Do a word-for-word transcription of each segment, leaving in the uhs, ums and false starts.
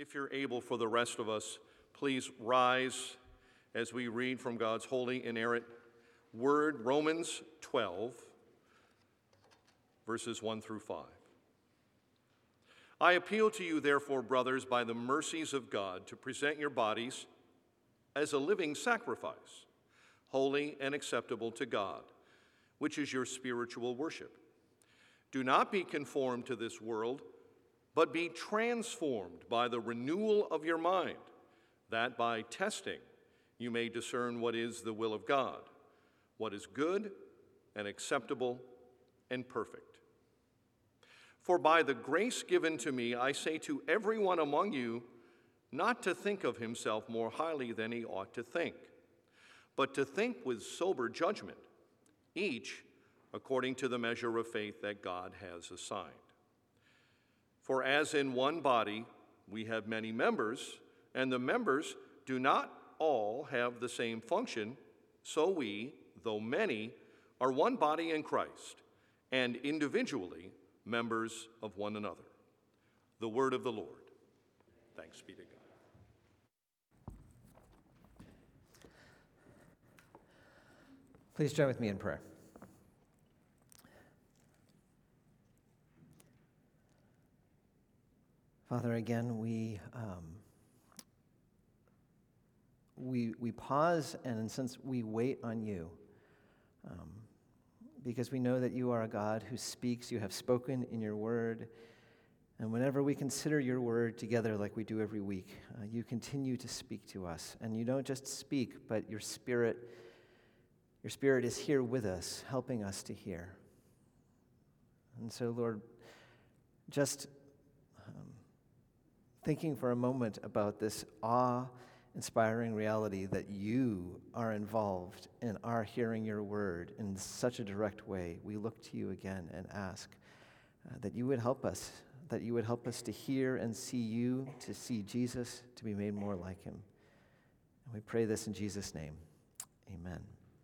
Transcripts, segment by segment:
If you're able, for the rest of us, please rise as we read from God's holy, inerrant word, Romans twelve, verses one through five. I appeal to you, therefore, brothers, by the mercies of God, to present your bodies as a living sacrifice, holy and acceptable to God, which is your spiritual worship. Do not be conformed to this world, but be transformed by the renewal of your mind, that by testing you may discern what is the will of God, what is good and acceptable and perfect. For by the grace given to me, I say to everyone among you not to think of himself more highly than he ought to think, but to think with sober judgment, each according to the measure of faith that God has assigned. For as in one body we have many members, and the members do not all have the same function, so we, though many, are one body in Christ, and individually members of one another. The word of the Lord. Thanks be to God. Please join with me in prayer. Father, again, we um, we we pause, and since we wait on you, um, because we know that you are a God who speaks, you have spoken in your word, and whenever we consider your word together like we do every week, uh, you continue to speak to us, and you don't just speak, but your spirit, your spirit is here with us, helping us to hear. And so, Lord, just um, thinking for a moment about this awe-inspiring reality that you are involved in our hearing your word in such a direct way, we look to you again and ask uh, that you would help us, that you would help us to hear and see you, to see Jesus, to be made more like him. And we pray this in Jesus' name. Amen.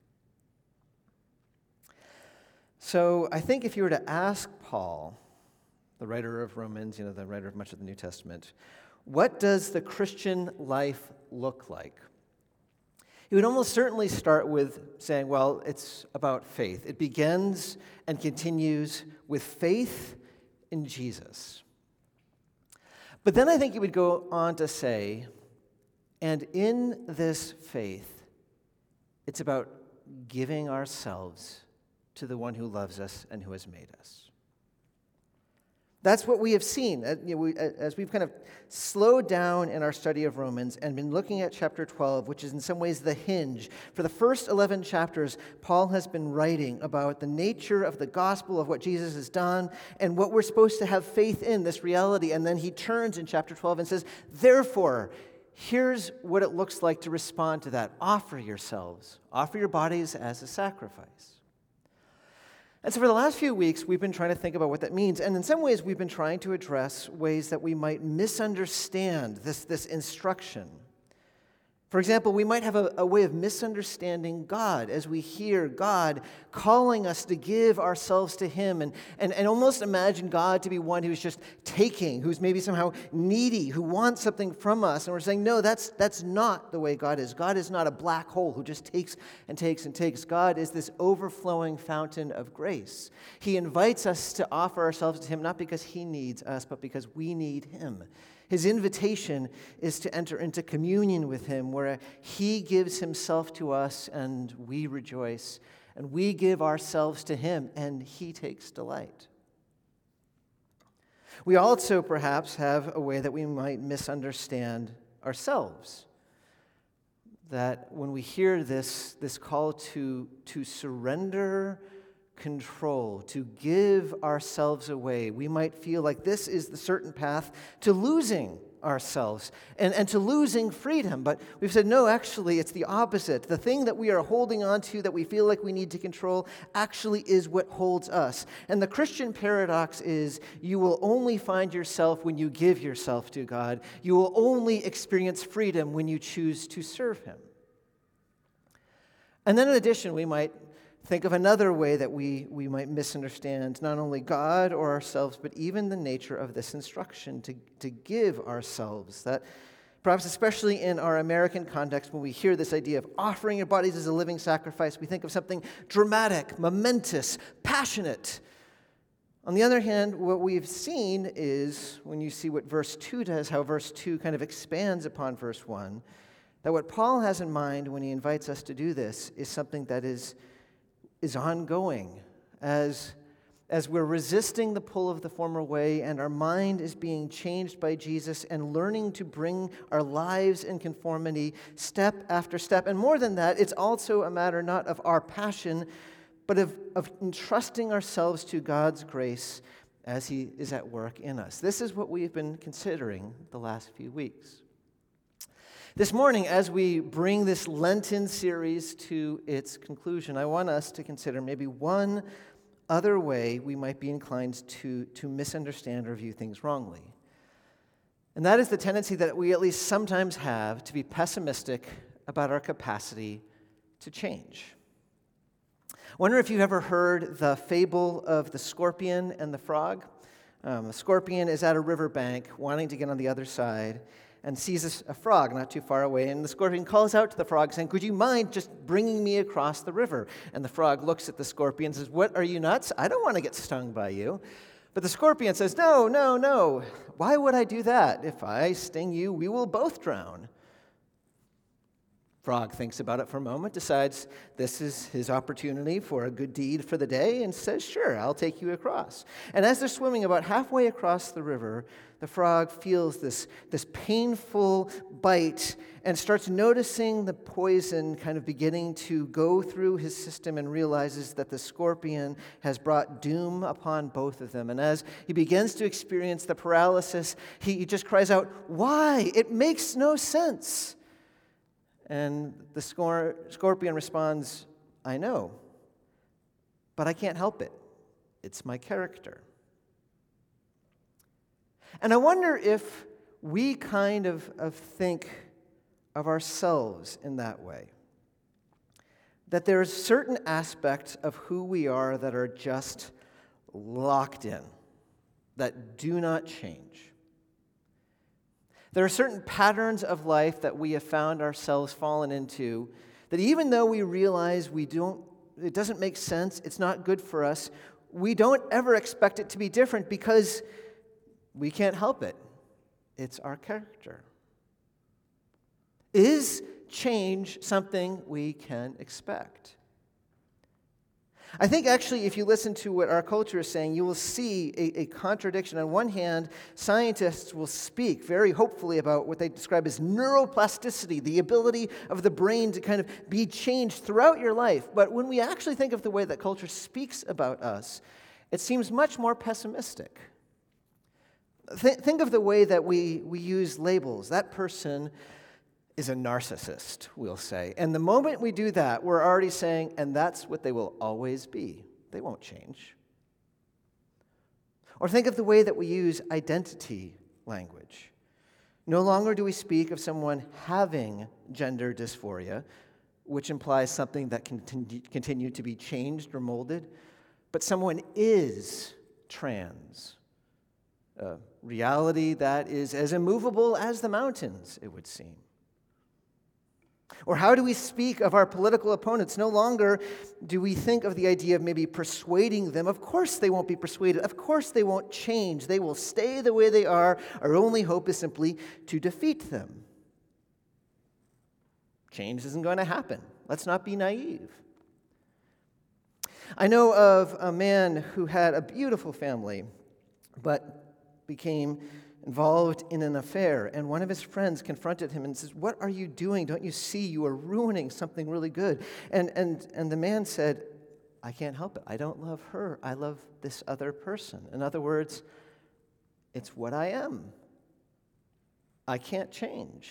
So I think if you were to ask Paul, the writer of Romans, you know, the writer of much of the New Testament, what does the Christian life look like? He would almost certainly start with saying, well, it's about faith. It begins and continues with faith in Jesus. But then I think he would go on to say, and in this faith, it's about giving ourselves to the one who loves us and who has made us. That's what we have seen uh, you know, we, uh, as we've kind of slowed down in our study of Romans and been looking at chapter twelve, which is in some ways the hinge. For the first eleven chapters, Paul has been writing about the nature of the gospel, of what Jesus has done, and what we're supposed to have faith in, this reality. And then he turns in chapter twelve and says, therefore, here's what it looks like to respond to that. Offer yourselves, offer your bodies as a sacrifice. And so for the last few weeks, we've been trying to think about what that means. And in some ways, we've been trying to address ways that we might misunderstand this, this instruction. For example, we might have a, a way of misunderstanding God as we hear God calling us to give ourselves to him and, and, and almost imagine God to be one who's just taking, who's maybe somehow needy, who wants something from us. And we're saying, no, that's, that's not the way God is. God is not a black hole who just takes and takes and takes. God is this overflowing fountain of grace. He invites us to offer ourselves to him, not because he needs us, but because we need him. His invitation is to enter into communion with him, where he gives himself to us and we rejoice, and we give ourselves to him and he takes delight. We also perhaps have a way that we might misunderstand ourselves. That when we hear this, this call to, to surrender control, to give ourselves away, we might feel like this is the certain path to losing ourselves and, and to losing freedom. But we've said, no, actually, it's the opposite. The thing that we are holding on to that we feel like we need to control actually is what holds us. And the Christian paradox is you will only find yourself when you give yourself to God. You will only experience freedom when you choose to serve him. And then in addition, we might Think of another way that we, we might misunderstand not only God or ourselves, but even the nature of this instruction to, to give ourselves. That perhaps especially in our American context, when we hear this idea of offering your bodies as a living sacrifice, we think of something dramatic, momentous, passionate. On the other hand, what we've seen is, when you see what verse two does, how verse two kind of expands upon verse one, that what Paul has in mind when he invites us to do this is something that is is ongoing as, as we're resisting the pull of the former way and our mind is being changed by Jesus and learning to bring our lives in conformity step after step. And more than that, it's also a matter not of our passion, but of, of entrusting ourselves to God's grace as He is at work in us. This is what we've been considering the last few weeks. This morning, as we bring this Lenten series to its conclusion, I want us to consider maybe one other way we might be inclined to, to misunderstand or view things wrongly. And that is the tendency that we at least sometimes have to be pessimistic about our capacity to change. I wonder if you've ever heard the fable of the scorpion and the frog. Um, the scorpion is at a riverbank wanting to get on the other side, and sees a frog not too far away, and the scorpion calls out to the frog saying, "Could you mind just bringing me across the river?" And the frog looks at the scorpion and says, "What, are you nuts? I don't want to get stung by you." But the scorpion says, "No, no, no. Why would I do that? If I sting you, we will both drown." Frog thinks about it for a moment, decides this is his opportunity for a good deed for the day, and says, "Sure, I'll take you across." And as they're swimming about halfway across the river, the frog feels this, this painful bite and starts noticing the poison kind of beginning to go through his system and realizes that the scorpion has brought doom upon both of them. And as he begins to experience the paralysis, he, he just cries out, "Why? It makes no sense." And the scor- scorpion responds, "I know, but I can't help it. It's my character." And I wonder if we kind of, of think of ourselves in that way. That there's certain aspects of who we are that are just locked in, that do not change. There are certain patterns of life that we have found ourselves fallen into that even though we realize we don't, it doesn't make sense, it's not good for us, we don't ever expect it to be different because we can't help it. It's our character. Is change something we can expect? I think actually if you listen to what our culture is saying, you will see a, a contradiction. On one hand, scientists will speak very hopefully about what they describe as neuroplasticity, the ability of the brain to kind of be changed throughout your life. But when we actually think of the way that culture speaks about us, it seems much more pessimistic. Th- think of the way that we, we use labels. That person is a narcissist, we'll say. And the moment we do that, we're already saying, and that's what they will always be. They won't change. Or think of the way that we use identity language. No longer do we speak of someone having gender dysphoria, which implies something that can continue to be changed or molded, but someone is trans. A reality that is as immovable as the mountains, it would seem. Or how do we speak of our political opponents? No longer do we think of the idea of maybe persuading them. Of course they won't be persuaded. Of course they won't change. They will stay the way they are. Our only hope is simply to defeat them. Change isn't going to happen. Let's not be naive. I know of a man who had a beautiful family, but became involved in an affair, and one of his friends confronted him and says, "What are you doing? Don't you see you are ruining something really good?" And and and the man said, "I can't help it. I don't love her. I love this other person." In other words, it's what I am. I can't change.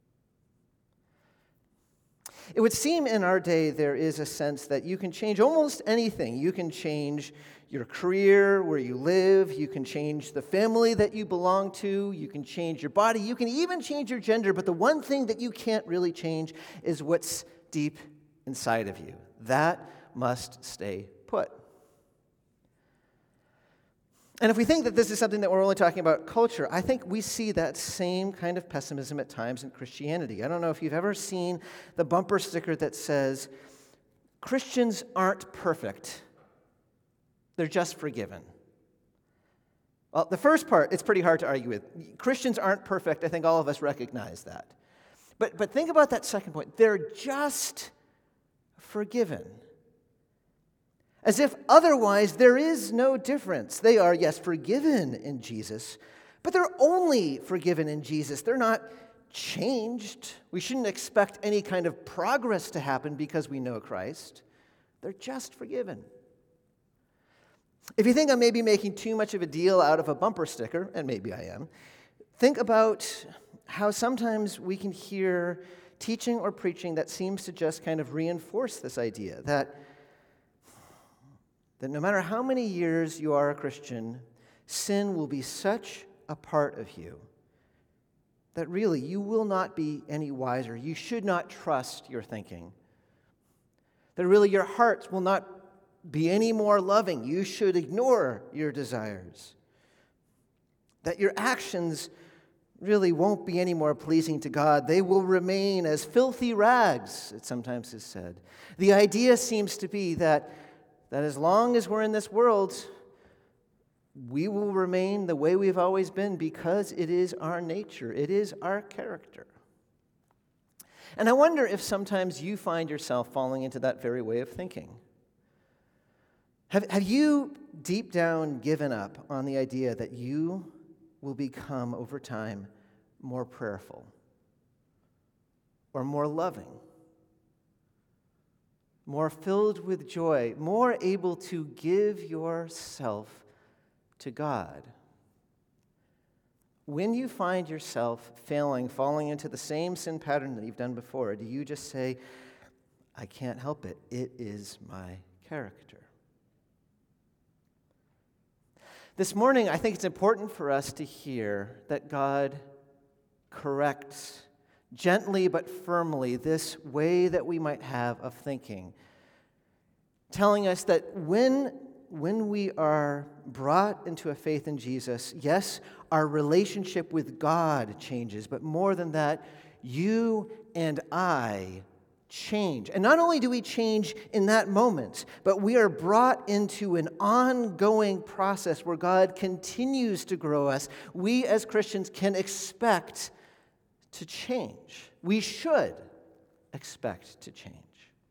It would seem in our day there is a sense that you can change almost anything. You can change your career, where you live. You can change the family that you belong to. You can change your body. You can even change your gender. But the one thing that you can't really change is what's deep inside of you. That must stay put. And if we think that this is something that we're only talking about culture, I think we see that same kind of pessimism at times in Christianity. I don't know if you've ever seen the bumper sticker that says, Christians aren't perfect, they're just forgiven. Well, the first part, it's pretty hard to argue with. Christians aren't perfect. I think all of us recognize that. But, but think about that second point. They're just forgiven. As if otherwise there is no difference. They are, yes, forgiven in Jesus, but they're only forgiven in Jesus. They're not changed. We shouldn't expect any kind of progress to happen because we know Christ. They're just forgiven. If you think I'm maybe making too much of a deal out of a bumper sticker, and maybe I am, think about how sometimes we can hear teaching or preaching that seems to just kind of reinforce this idea that, that no matter how many years you are a Christian, sin will be such a part of you that really you will not be any wiser. You should not trust your thinking. That really your hearts will not be any more loving. You should ignore your desires. That your actions really won't be any more pleasing to God. They will remain as filthy rags, it sometimes is said. The idea seems to be that, that as long as we're in this world, we will remain the way we've always been because it is our nature. It is our character. And I wonder if sometimes you find yourself falling into that very way of thinking. Have, have you deep down given up on the idea that you will become, over time, more prayerful or more loving, more filled with joy, more able to give yourself to God? When you find yourself failing, falling into the same sin pattern that you've done before, do you just say, I can't help it, it is my character? This morning, I think it's important for us to hear that God corrects gently but firmly this way that we might have of thinking, telling us that when, when we are brought into a faith in Jesus, yes, our relationship with God changes, but more than that, you and I change. And not only do we change in that moment, but we are brought into an ongoing process where God continues to grow us. We as Christians can expect to change. We should expect to change.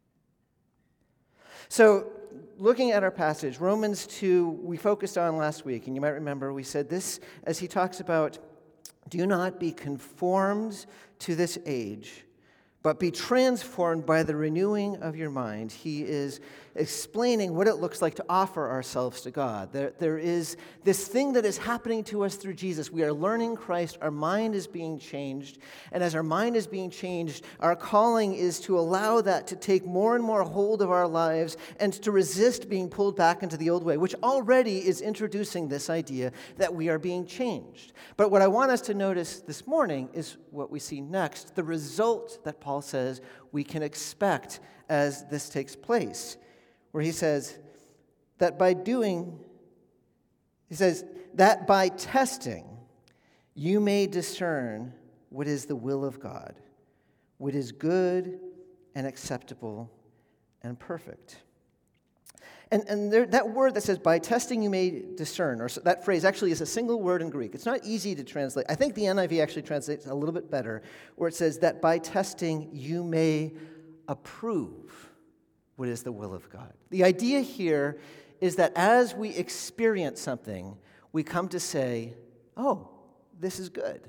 So, looking at our passage, Romans two, we focused on last week, and you might remember we said this as he talks about, do not be conformed to this age, but be transformed by the renewing of your mind. He is explaining what it looks like to offer ourselves to God. There, there is this thing that is happening to us through Jesus. We are learning Christ. Our mind is being changed. And as our mind is being changed, our calling is to allow that to take more and more hold of our lives and to resist being pulled back into the old way, which already is introducing this idea that we are being changed. But what I want us to notice this morning is what we see next, the result that Paul says we can expect as this takes place, where he says that by doing, he says that by testing, you may discern what is the will of God, what is good and acceptable and perfect. And, and there, that word that says, by testing you may discern, or so, that phrase actually is a single word in Greek. It's not easy to translate. I think the N I V actually translates a little bit better, where it says that by testing you may approve what is the will of God. The idea here is that as we experience something, we come to say, oh, this is good.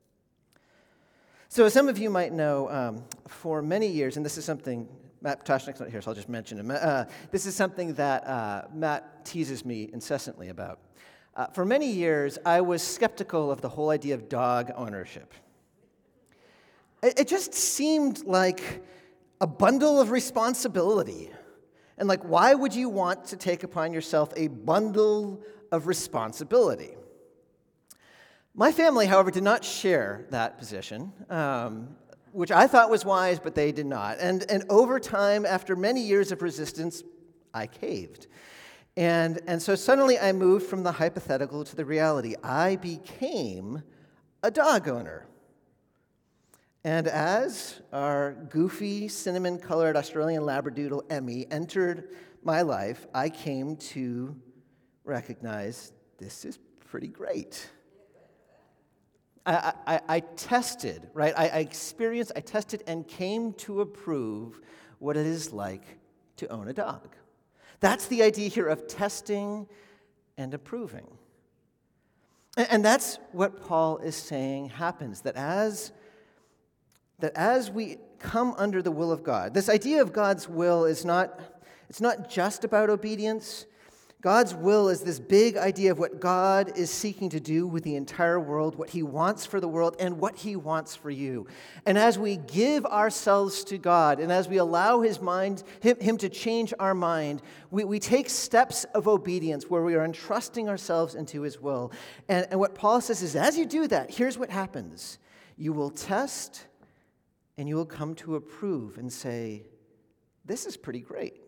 So as some of you might know, um, for many years, and this is something, Matt Ptoshnik's not here, so I'll just mention him. Uh, this is something that uh, Matt teases me incessantly about. Uh, for many years, I was skeptical of the whole idea of dog ownership. It, it just seemed like a bundle of responsibility. And like, why would you want to take upon yourself a bundle of responsibility? My family, however, did not share that position, um, which I thought was wise, but they did not. And, and over time, after many years of resistance, I caved. And, and so suddenly I moved from the hypothetical to the reality. I became a dog owner. And as our goofy, cinnamon-colored Australian Labradoodle, Emmy, entered my life, I came to recognize this is pretty great. I, I, I tested, right? I, I experienced, I tested, and came to approve what it is like to own a dog. That's the idea here of testing and approving. And, and that's what Paul is saying happens, that as, that as we come under the will of God, this idea of God's will is not, it's not just about obedience. God's will is this big idea of what God is seeking to do with the entire world, what he wants for the world, and what he wants for you. And as we give ourselves to God, and as we allow his mind, him, him to change our mind, we, we take steps of obedience where we are entrusting ourselves into his will. And, and what Paul says is, as you do that, here's what happens. You will test, and you will come to approve and say, this is pretty great.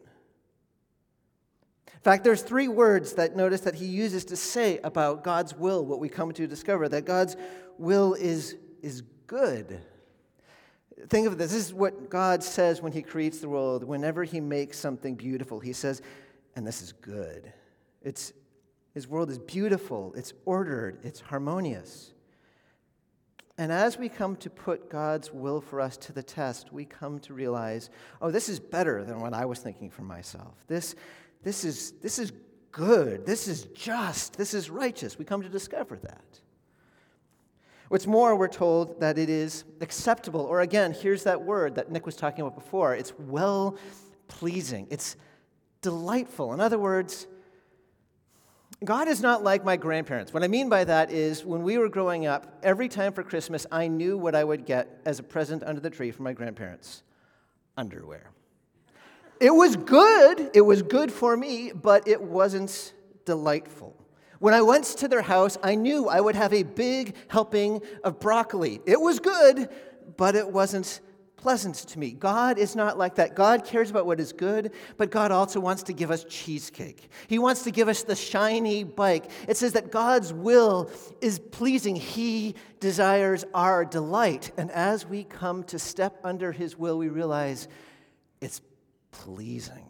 In fact, there's three words that notice that he uses to say about God's will, what we come to discover, that God's will is, is good. Think of this. This is what God says when he creates the world. Whenever he makes something beautiful, he says, and this is good. It's, his world is beautiful, it's ordered, it's harmonious. And as we come to put God's will for us to the test, we come to realize, oh, this is better than what I was thinking for myself. This This is, this is good. This is just. This is righteous. We come to discover that. What's more, we're told that it is acceptable. Or again, here's that word that Nick was talking about before. It's well-pleasing. It's delightful. In other words, God is not like my grandparents. What I mean by that is when we were growing up, every time for Christmas, I knew what I would get as a present under the tree from my grandparents. Underwear. It was good, it was good for me, but it wasn't delightful. When I went to their house, I knew I would have a big helping of broccoli. It was good, but it wasn't pleasant to me. God is not like that. God cares about what is good, but God also wants to give us cheesecake. He wants to give us the shiny bike. It says that God's will is pleasing. He desires our delight. And as we come to step under his will, we realize it's pleasing.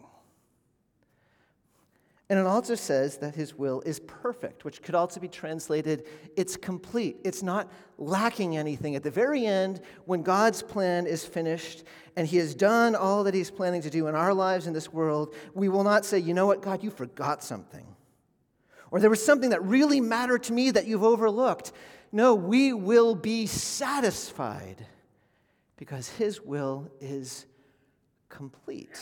And it also says that his will is perfect, which could also be translated, it's complete. It's not lacking anything. At the very end, when God's plan is finished and he has done all that he's planning to do in our lives in this world, we will not say, you know what, God, you forgot something. Or there was something that really mattered to me that you've overlooked. No, we will be satisfied because his will is complete.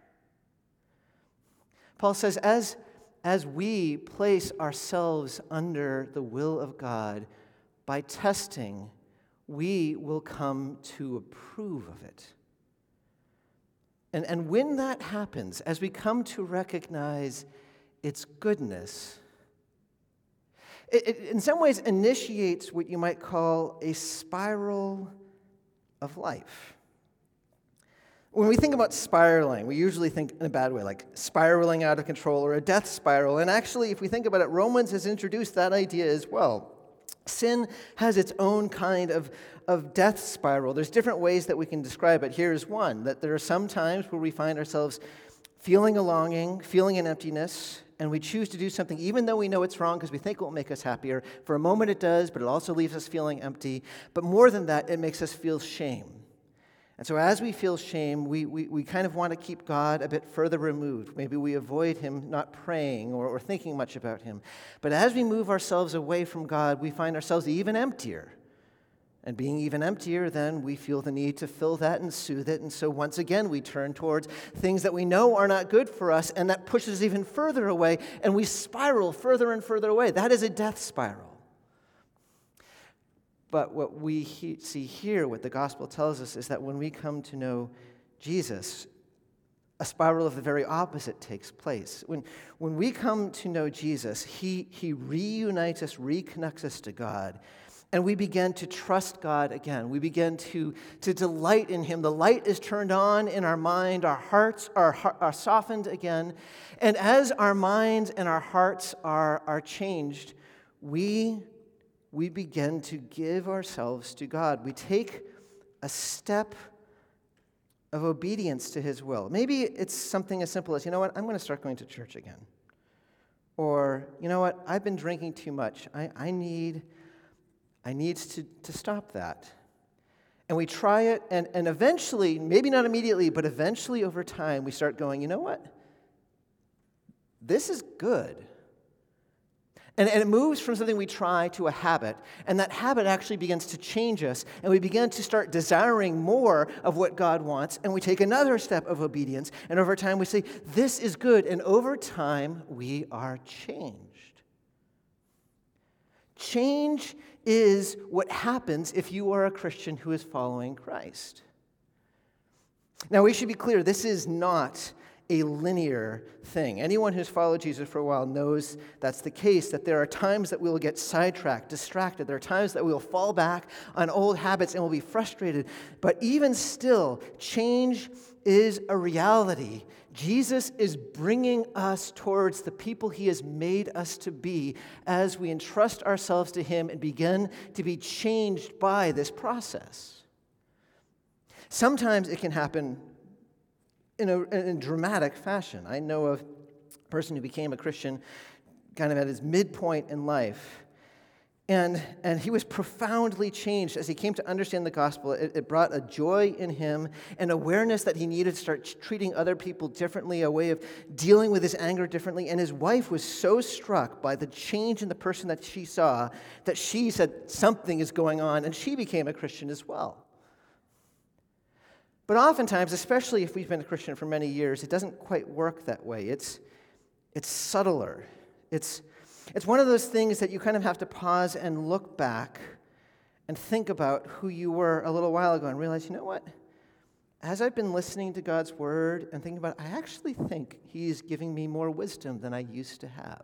Paul says, as, as we place ourselves under the will of God, by testing, we will come to approve of it. And, and when that happens, as we come to recognize its goodness, it, it in some ways initiates what you might call a spiral of life. When we think about spiraling, we usually think in a bad way, like spiraling out of control or a death spiral. And actually, if we think about it, Romans has introduced that idea as well. Sin has its own kind of, of death spiral. There's different ways that we can describe it. Here's one, that there are some times where we find ourselves feeling a longing, feeling an emptiness, and we choose to do something even though we know it's wrong because we think it will make us happier. For a moment it does, but it also leaves us feeling empty. But more than that, it makes us feel shame. And so as we feel shame, we, we, we kind of want to keep God a bit further removed. Maybe we avoid him not praying or, or thinking much about him. But as we move ourselves away from God, we find ourselves even emptier. And being even emptier, then we feel the need to fill that and soothe it. And so once again, we turn towards things that we know are not good for us, and that pushes us even further away, and we spiral further and further away. That is a death spiral. But what we he- see here, what the gospel tells us, is that when we come to know Jesus, a spiral of the very opposite takes place. When, when we come to know Jesus, he, he reunites us, reconnects us to God. And we begin to trust God again. We begin to, to delight in Him. The light is turned on in our mind. Our hearts are, are softened again. And as our minds and our hearts are, are changed, we, we begin to give ourselves to God. We take a step of obedience to His will. Maybe it's something as simple as, you know what, I'm going to start going to church again. Or, you know what, I've been drinking too much. I, I need... I need to, to stop that. And we try it, and, and eventually, maybe not immediately, but eventually over time, we start going, you know what? This is good. And, and it moves from something we try to a habit, and that habit actually begins to change us, and we begin to start desiring more of what God wants, and we take another step of obedience, and over time we say, this is good, and over time we are changed. Change is what happens if you are a Christian who is following Christ. Now, we should be clear, this is not a linear thing. Anyone who's followed Jesus for a while knows that's the case, that there are times that we'll get sidetracked, distracted. There are times that we'll fall back on old habits and we'll be frustrated. But even still, change is a reality. Jesus is bringing us towards the people He has made us to be as we entrust ourselves to Him and begin to be changed by this process. Sometimes it can happen in a, in a dramatic fashion. I know of a person who became a Christian kind of at his midpoint in life. And, and he was profoundly changed as he came to understand the gospel. It, it brought a joy in him, an awareness that he needed to start treating other people differently, a way of dealing with his anger differently. And his wife was so struck by the change in the person that she saw that she said something is going on, and she became a Christian as well. But oftentimes, especially if we've been a Christian for many years, it doesn't quite work that way. It's, it's subtler. It's It's one of those things that you kind of have to pause and look back and think about who you were a little while ago and realize, you know what? As I've been listening to God's word and thinking about it, I actually think He's giving me more wisdom than I used to have.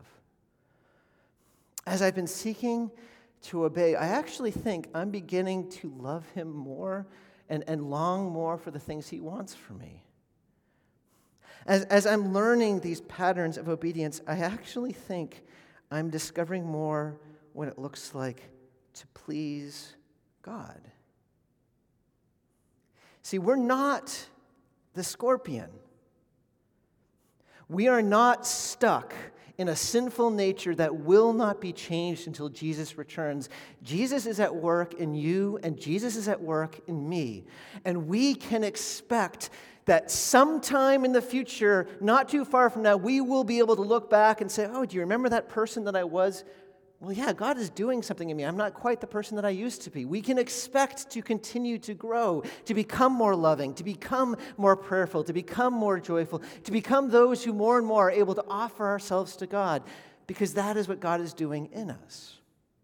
As I've been seeking to obey, I actually think I'm beginning to love Him more and, and long more for the things He wants for me. As, as I'm learning these patterns of obedience, I actually think I'm discovering more what it looks like to please God. See, we're not the scorpion. We are not stuck in a sinful nature that will not be changed until Jesus returns. Jesus is at work in you, and Jesus is at work in me. And we can expect that sometime in the future, not too far from now, we will be able to look back and say, oh, do you remember that person that I was? Well, yeah, God is doing something in me. I'm not quite the person that I used to be. We can expect to continue to grow, to become more loving, to become more prayerful, to become more joyful, to become those who more and more are able to offer ourselves to God, because that is what God is doing in us.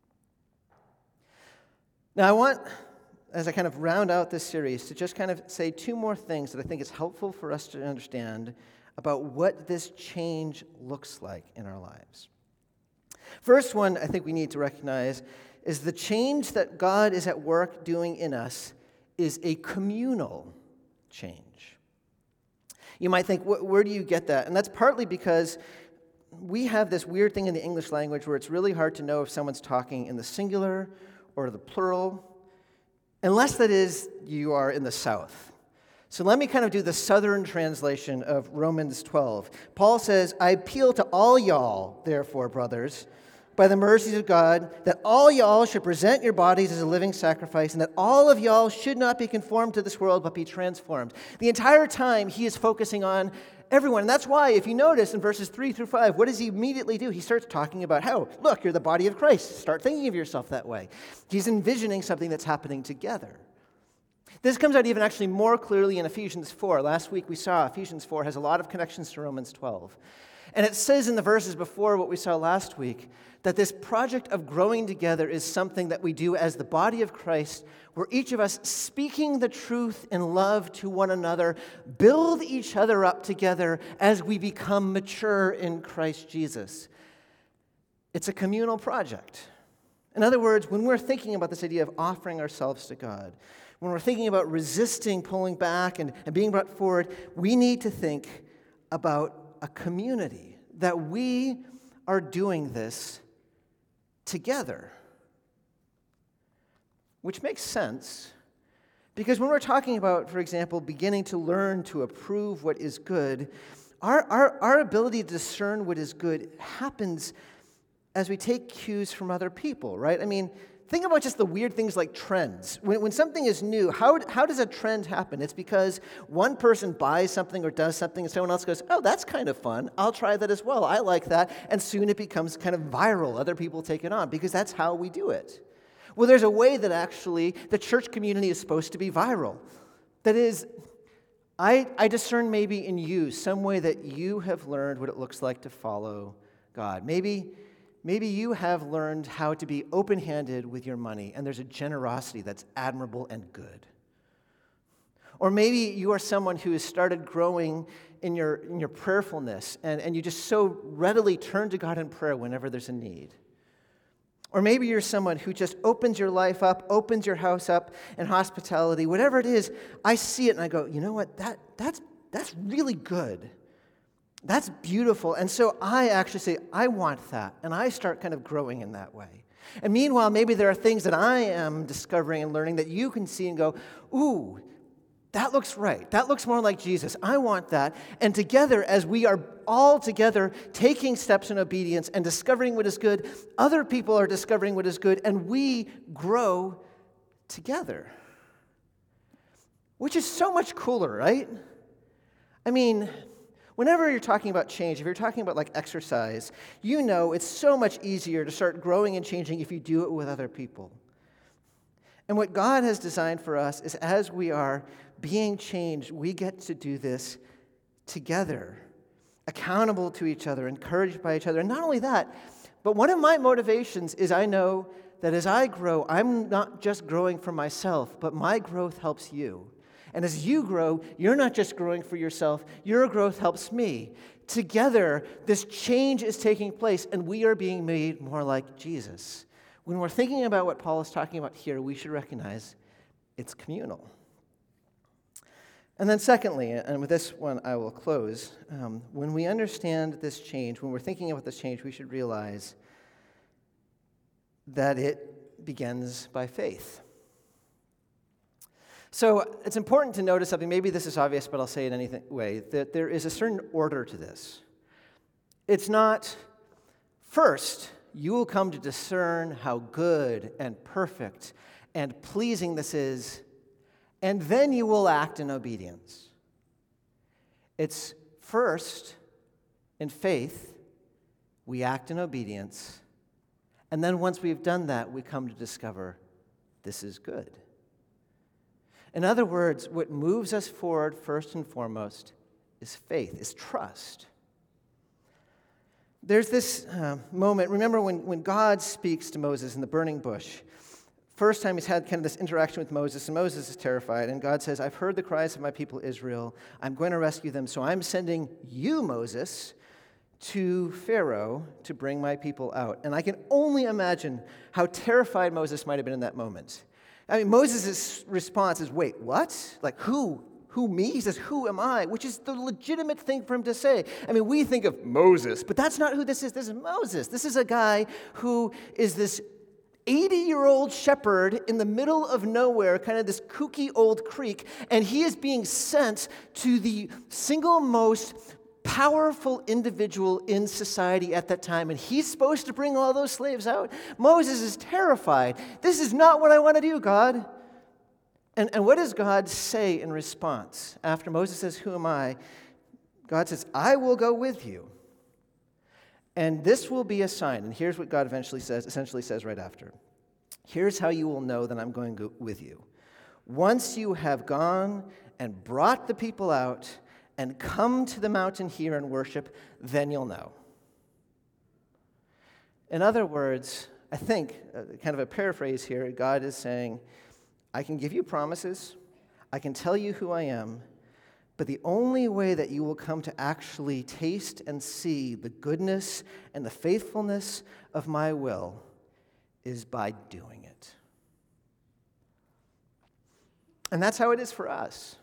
Now, I want, as I kind of round out this series, to just kind of say two more things that I think is helpful for us to understand about what this change looks like in our lives. First one I think we need to recognize is the change that God is at work doing in us is a communal change. You might think, where do you get that? And that's partly because we have this weird thing in the English language where it's really hard to know if someone's talking in the singular or the plural, unless that is you are in the South. So let me kind of do the Southern translation of Romans twelve. Paul says, I appeal to all y'all, therefore, brothers, by the mercies of God, that all y'all should present your bodies as a living sacrifice, and that all of y'all should not be conformed to this world, but be transformed. The entire time, he is focusing on everyone. And that's why, if you notice in verses three through five, what does he immediately do? He starts talking about how, look, you're the body of Christ. Start thinking of yourself that way. He's envisioning something that's happening together. This comes out even actually more clearly in Ephesians four. Last week we saw Ephesians four has a lot of connections to Romans twelve. And it says in the verses before what we saw last week that this project of growing together is something that we do as the body of Christ, where each of us, speaking the truth in love to one another, build each other up together as we become mature in Christ Jesus. It's a communal project. In other words, when we're thinking about this idea of offering ourselves to God, when we're thinking about resisting, pulling back, and, and being brought forward, we need to think about a community, that we are doing this together. Which makes sense, because when we're talking about, for example, beginning to learn to approve what is good, our, our, our ability to discern what is good happens as we take cues from other people, right? I mean, think about just the weird things like trends. When, when something is new, how, how does a trend happen? It's because one person buys something or does something and someone else goes, oh, that's kind of fun. I'll try that as well. I like that. And soon it becomes kind of viral. Other people take it on because that's how we do it. Well, there's a way that actually the church community is supposed to be viral. That is, I, I discern maybe in you some way that you have learned what it looks like to follow God. Maybe Maybe you have learned how to be open-handed with your money, and there's a generosity that's admirable and good. Or maybe you are someone who has started growing in your, in your prayerfulness, and, and you just so readily turn to God in prayer whenever there's a need. Or maybe you're someone who just opens your life up, opens your house up in hospitality. Whatever it is, I see it and I go, you know what, that, that's, that's really good. That's beautiful. And so I actually say, I want that. And I start kind of growing in that way. And meanwhile, maybe there are things that I am discovering and learning that you can see and go, ooh, that looks right. That looks more like Jesus. I want that. And together, as we are all together taking steps in obedience and discovering what is good, other people are discovering what is good, and we grow together. Which is so much cooler, right? I mean, whenever you're talking about change, if you're talking about like exercise, you know it's so much easier to start growing and changing if you do it with other people. And what God has designed for us is as we are being changed, we get to do this together, accountable to each other, encouraged by each other. And not only that, but one of my motivations is I know that as I grow, I'm not just growing for myself, but my growth helps you. And as you grow, you're not just growing for yourself, your growth helps me. Together, this change is taking place, and we are being made more like Jesus. When we're thinking about what Paul is talking about here, we should recognize it's communal. And then secondly, and with this one I will close, um, when we understand this change, when we're thinking about this change, we should realize that it begins by faith. So it's important to notice something. Maybe this is obvious, but I'll say it anyway, that there is a certain order to this. It's not, first, you will come to discern how good and perfect and pleasing this is, and then you will act in obedience. It's first, in faith, we act in obedience, and then once we've done that, we come to discover this is good. In other words, what moves us forward first and foremost is faith, is trust. There's this uh, moment, remember when, when God speaks to Moses in the burning bush. First time he's had kind of this interaction with Moses, and Moses is terrified, and God says, I've heard the cries of my people Israel. I'm going to rescue them, so I'm sending you, Moses, to Pharaoh to bring my people out. And I can only imagine how terrified Moses might have been in that moment. I mean, Moses' response is, wait, what? Like, who? Who, me? He says, who am I? Which is the legitimate thing for him to say. I mean, we think of Moses, but that's not who this is. This is Moses. This is a guy who is this eighty-year-old shepherd in the middle of nowhere, kind of this kooky old creek, and he is being sent to the single most powerful individual in society at that time, and he's supposed to bring all those slaves out. Moses is terrified. This is not what I want to do, God. And, and what does God say in response? After Moses says, who am I? God says, I will go with you. And this will be a sign. And here's what God eventually says, essentially says right after. Here's how you will know that I'm going go with you. Once you have gone and brought the people out and come to the mountain here and worship, then you'll know. In other words, I think, uh, kind of a paraphrase here, God is saying, I can give you promises, I can tell you who I am, but the only way that you will come to actually taste and see the goodness and the faithfulness of my will is by doing it. And that's how it is for us.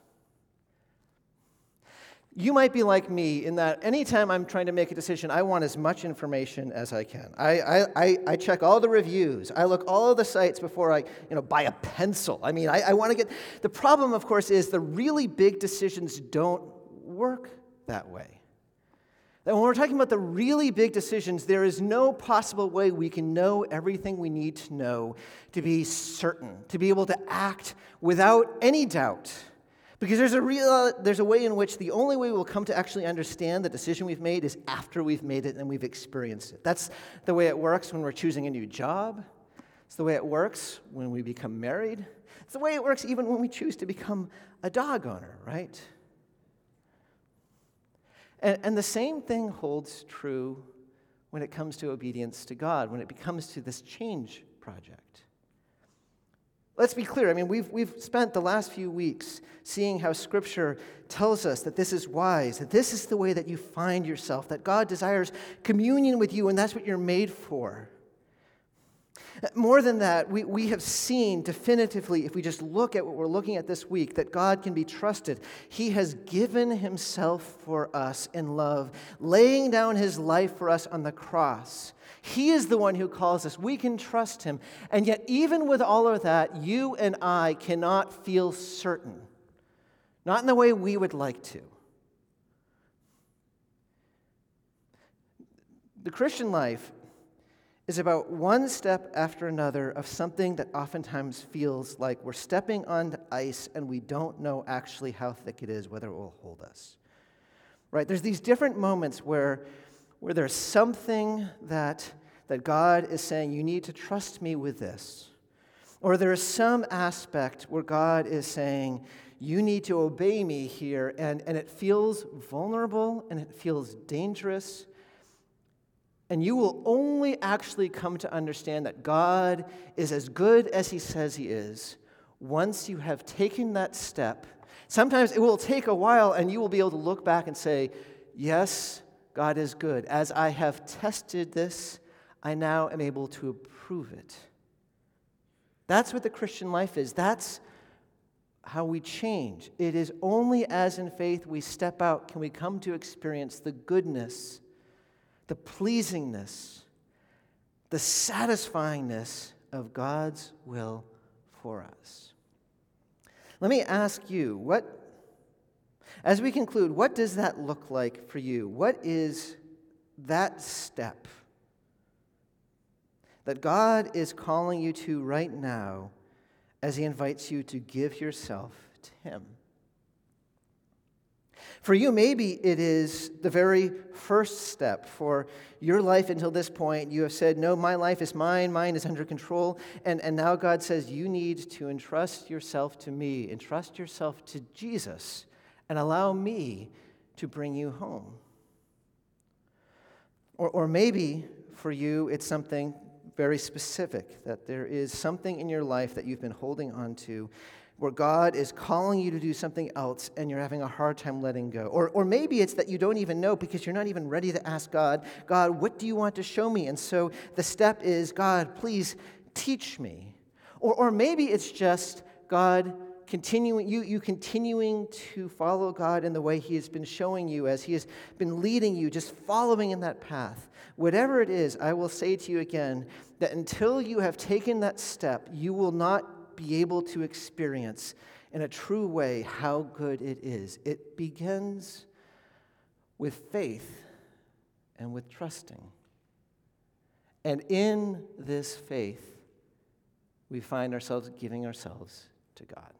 You might be like me in that anytime I'm trying to make a decision, I want as much information as I can. I, I, I, I check all the reviews. I look all of the sites before I you know, buy a pencil. I mean, I, I want to get... The problem, of course, is the really big decisions don't work that way. That when we're talking about the really big decisions, there is no possible way we can know everything we need to know to be certain, to be able to act without any doubt. Because there's a real, there's a way in which the only way we'll come to actually understand the decision we've made is after we've made it and we've experienced it. That's the way it works when we're choosing a new job. It's the way it works when we become married. It's the way it works even when we choose to become a dog owner, right? And, and the same thing holds true when it comes to obedience to God, when it comes to this change project. Let's be clear. I mean, we've, we've spent the last few weeks seeing how Scripture tells us that this is wise, that this is the way that you find yourself, that God desires communion with you, and that's what you're made for. More than that, we, we have seen definitively, if we just look at what we're looking at this week, that God can be trusted. He has given himself for us in love, laying down his life for us on the cross. He is the one who calls us. We can trust him. And yet, even with all of that, you and I cannot feel certain. Not in the way we would like to. The Christian life is about one step after another of something that oftentimes feels like we're stepping onto ice and we don't know actually how thick it is, whether it will hold us. Right? There's these different moments where, where there's something that, that God is saying, you need to trust me with this. Or there is some aspect where God is saying, you need to obey me here, and, and it feels vulnerable and it feels dangerous. And you will only actually come to understand that God is as good as he says he is once you have taken that step. Sometimes it will take a while, and you will be able to look back and say, yes, God is good. As I have tested this, I now am able to approve it. That's what the Christian life is. That's how we change. It is only as in faith we step out can we come to experience the goodness, the pleasingness, the satisfyingness of God's will for us. Let me ask you, what, as we conclude, what does that look like for you? What is that step that God is calling you to right now as he invites you to give yourself to him? For you, maybe it is the very first step. For your life until this point, you have said, no, my life is mine, mine is under control. And, and now God says you need to entrust yourself to me, entrust yourself to Jesus, and allow me to bring you home. Or, or maybe for you, it's something very specific, that there is something in your life that you've been holding on to where God is calling you to do something else and you're having a hard time letting go. Or, or maybe it's that you don't even know because you're not even ready to ask God, God, what do you want to show me? And so the step is, God, please teach me. Or, or maybe it's just, God, continuing you, you continuing to follow God in the way he has been showing you as he has been leading you, just following in that path. Whatever it is, I will say to you again that until you have taken that step, you will not be able to experience in a true way how good it is. It begins with faith and with trusting. And in this faith, we find ourselves giving ourselves to God.